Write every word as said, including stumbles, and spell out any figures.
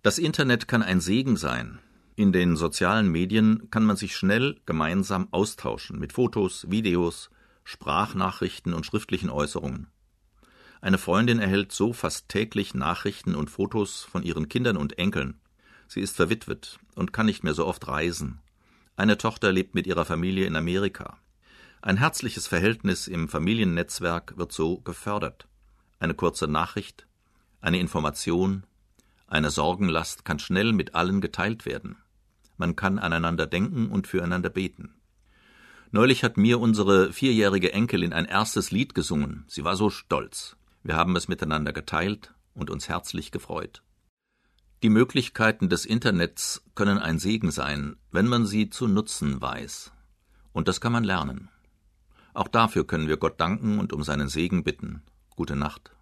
Das Internet kann ein Segen sein. In den sozialen Medien kann man sich schnell gemeinsam austauschen mit Fotos, Videos, Sprachnachrichten und schriftlichen Äußerungen. Eine Freundin erhält so fast täglich Nachrichten und Fotos von ihren Kindern und Enkeln. Sie ist verwitwet und kann nicht mehr so oft reisen. Eine Tochter lebt mit ihrer Familie in Amerika. Ein herzliches Verhältnis im Familiennetzwerk wird so gefördert. Eine kurze Nachricht, eine Information, eine Sorgenlast kann schnell mit allen geteilt werden. Man kann aneinander denken und füreinander beten. Neulich hat mir unsere vierjährige Enkelin ein erstes Lied gesungen. Sie war so stolz. Wir haben es miteinander geteilt und uns herzlich gefreut. Die Möglichkeiten des Internets können ein Segen sein, wenn man sie zu nutzen weiß. Und das kann man lernen. Auch dafür können wir Gott danken und um seinen Segen bitten. Gute Nacht.